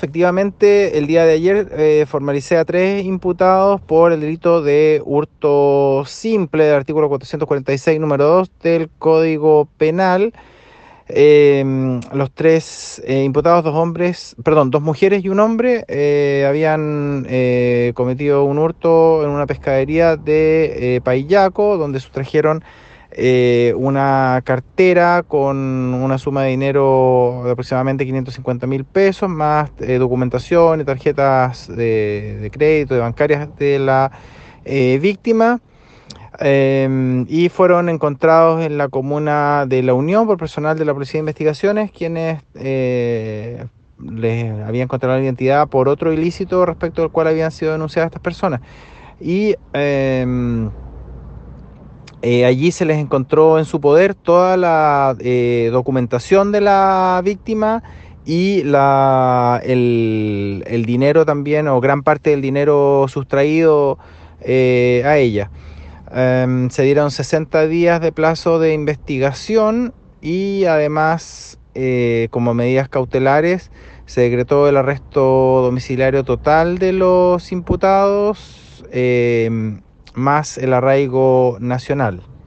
Efectivamente, el día de ayer formalicé a 3 imputados por el delito de hurto simple del artículo 446, número 2 del Código Penal. Los 3 imputados, 2 hombres, perdón, 2 mujeres y un hombre, habían cometido un hurto en una pescadería de Paillaco, donde sustrajeron una cartera con una suma de dinero de aproximadamente 550.000 pesos, más documentación y tarjetas de crédito, de bancarias de la víctima. Y fueron encontrados en la comuna de La Unión por personal de la Policía de Investigaciones, quienes les habían encontrado la identidad por otro ilícito respecto al cual habían sido denunciadas estas personas. Y allí se les encontró en su poder toda la documentación de la víctima y el dinero también, o gran parte del dinero sustraído a ella. Se dieron 60 días de plazo de investigación y además, como medidas cautelares, se decretó el arresto domiciliario total de los imputados, más el arraigo nacional.